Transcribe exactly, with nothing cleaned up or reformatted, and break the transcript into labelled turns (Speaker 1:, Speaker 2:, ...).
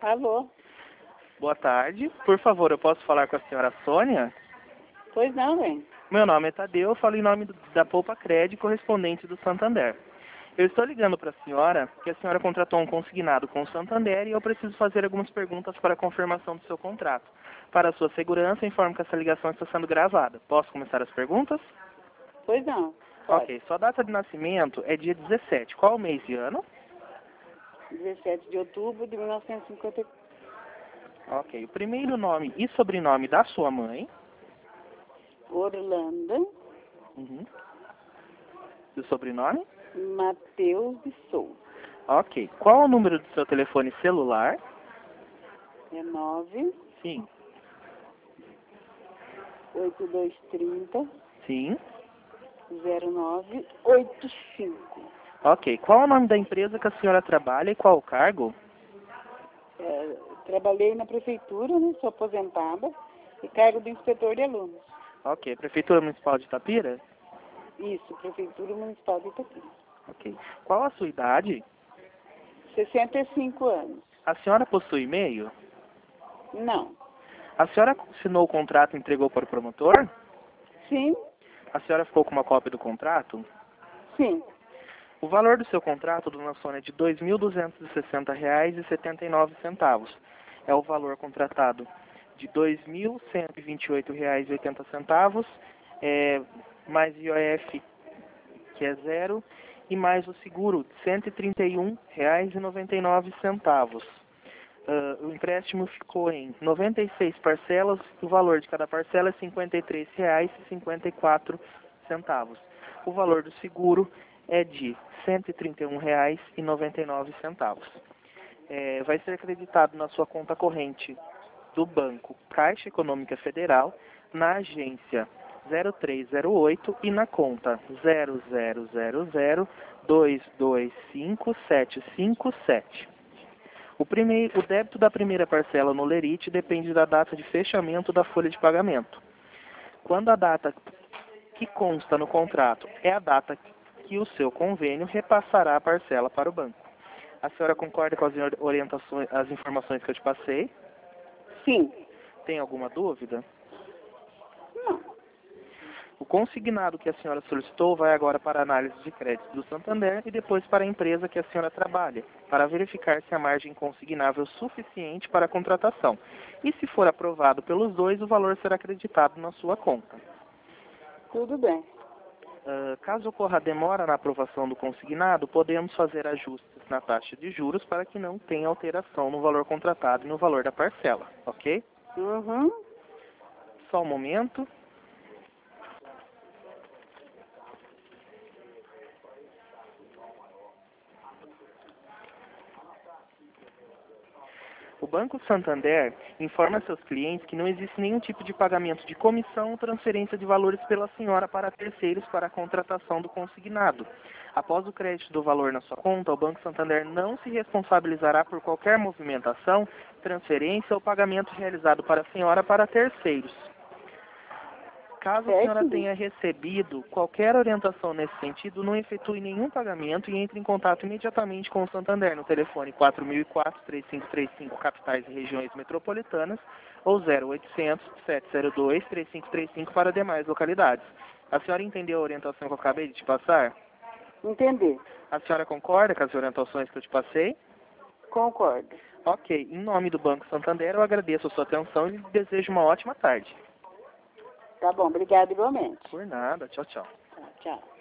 Speaker 1: Alô?
Speaker 2: Boa tarde. Por favor, eu posso falar com a senhora Sônia?
Speaker 1: Pois não, vem.
Speaker 2: Meu nome é Tadeu, eu falo em nome do- da Poupa Cred, correspondente do Santander. Eu estou ligando para a senhora que a senhora contratou um consignado com o Santander e eu preciso fazer algumas perguntas para a confirmação do seu contrato. Para a sua segurança, informo que essa ligação está sendo gravada. Posso começar as perguntas?
Speaker 1: Pois não. Pode.
Speaker 2: Ok. Sua data de nascimento é dia dezessete. Qual mês e ano?
Speaker 1: dezessete de outubro de mil novecentos e cinquenta e quatro.
Speaker 2: Ok. O primeiro nome e sobrenome da sua mãe?
Speaker 1: Orlando
Speaker 2: Uhum. E o sobrenome?
Speaker 1: Mateus de Souza.
Speaker 2: Ok. Qual o número do seu telefone celular?
Speaker 1: É nove
Speaker 2: Sim.
Speaker 1: oito dois três zero
Speaker 2: Sim.
Speaker 1: zero nove oito cinco.
Speaker 2: Ok. Qual o nome da empresa que a senhora trabalha e qual o cargo?
Speaker 1: É, trabalhei na prefeitura, né? Sou aposentada e cargo de inspetor de alunos.
Speaker 2: Ok. Prefeitura Municipal de Itapira?
Speaker 1: Isso, Prefeitura Municipal de Itapira.
Speaker 2: Ok. Qual a sua idade?
Speaker 1: sessenta e cinco anos.
Speaker 2: A senhora possui e-mail?
Speaker 1: Não.
Speaker 2: A senhora assinou o contrato e entregou para o promotor?
Speaker 1: Sim,
Speaker 2: A senhora ficou com uma cópia do contrato?
Speaker 1: sim.
Speaker 2: O valor do seu contrato, dona Sônia, é de dois mil duzentos e sessenta reais e setenta e nove centavos. É o valor contratado de dois mil cento e vinte e oito reais e oitenta centavos, é, mais I O F, que é zero, e mais o seguro de cento e trinta e um reais e noventa e nove centavos. Ah, o empréstimo ficou em noventa e seis parcelas, o valor de cada parcela é cinquenta e três reais e cinquenta e quatro centavos. O valor do seguro é de cento e trinta e um reais e noventa e nove centavos. É, vai ser acreditado na sua conta corrente do Banco Caixa Econômica Federal, na agência zero três zero oito e na conta zero zero zero zero dois dois cinco sete cinco sete. O, primeiro, o débito da primeira parcela no Lerite depende da data de fechamento da folha de pagamento. Quando a data que consta no contrato é a data que o seu convênio repassará a parcela para o banco. A senhora concorda com as orientações, as informações que eu te passei?
Speaker 1: Sim.
Speaker 2: Tem alguma dúvida?
Speaker 1: Não.
Speaker 2: O consignado que a senhora solicitou vai agora para a análise de crédito do Santander e depois para a empresa que a senhora trabalha, para verificar se a margem consignável é suficiente para a contratação. E se for aprovado pelos dois, o valor será acreditado na sua conta.
Speaker 1: Tudo bem.
Speaker 2: Uh, caso ocorra demora na aprovação do consignado, podemos fazer ajustes na taxa de juros para que não tenha alteração no valor contratado e no valor da parcela, ok?
Speaker 1: Uhum.
Speaker 2: Só um momento. O Banco Santander informa seus clientes que não existe nenhum tipo de pagamento de comissão ou transferência de valores pela senhora para terceiros para a contratação do consignado. Após o crédito do valor na sua conta, o Banco Santander não se responsabilizará por qualquer movimentação, transferência ou pagamento realizado para a senhora para terceiros. Caso a senhora
Speaker 1: Certo?
Speaker 2: tenha recebido qualquer orientação nesse sentido, não efetue nenhum pagamento e entre em contato imediatamente com o Santander no telefone quatro mil e quatro, três cinco três cinco, capitais e regiões metropolitanas, ou zero oitocentos, sete zero dois, três cinco três cinco para demais localidades. A senhora entendeu a orientação que eu acabei de te passar?
Speaker 1: Entender.
Speaker 2: A senhora concorda com as orientações que eu te passei?
Speaker 1: Concordo.
Speaker 2: Ok. Em nome do Banco Santander, eu agradeço a sua atenção e lhe desejo uma ótima tarde.
Speaker 1: Tá bom, obrigado igualmente.
Speaker 2: Por nada. Tchau, tchau.
Speaker 1: Tchau.